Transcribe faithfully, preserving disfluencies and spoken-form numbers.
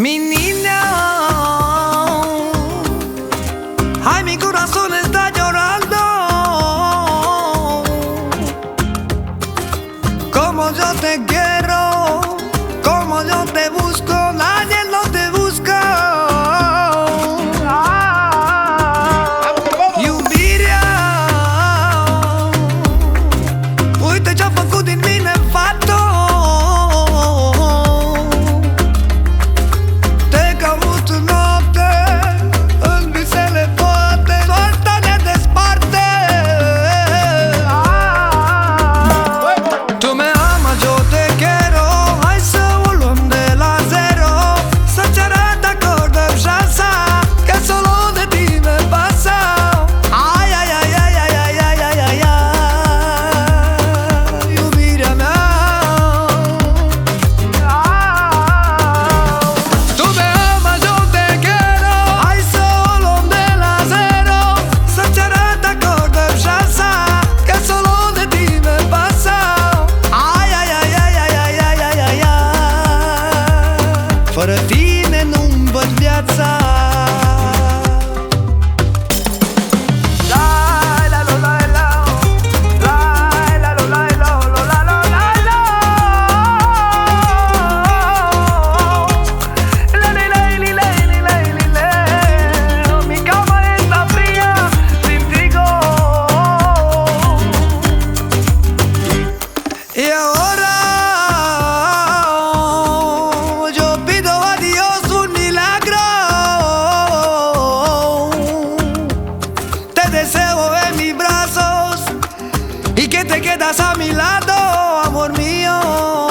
Mi niña, ay, mi corazón está llorando. Como yo te quiero, como yo te busco, nadie no te busca. Iubirea, uite ce-a făcut din mine fată. Te caut în noapte, în visele toate, soarta ne desparte. Tu me amas, yo te quiero, hai să o luăm de la zero. Să-ți arăt dacă dăm șansa, că solo de tine pasa. Ai, ai, ai, ai, ai, ai, ai, ai, ai, ai, iubirea mea. Tu me amas, yo te quiero, hai să o luăm de la zero. Să-ți arăt dacă dăm șansa, că solo de tine pasa. Ai, ai, ai, ai, ai, ai, ai, ai, ai, ai. Fără tine nu-mi văd viața. Mi cama está fría sin trigo. Y ahora yo pido a Dios un milagro. Te deseo en mis brazos y que te quedas a mi lado, amor mío.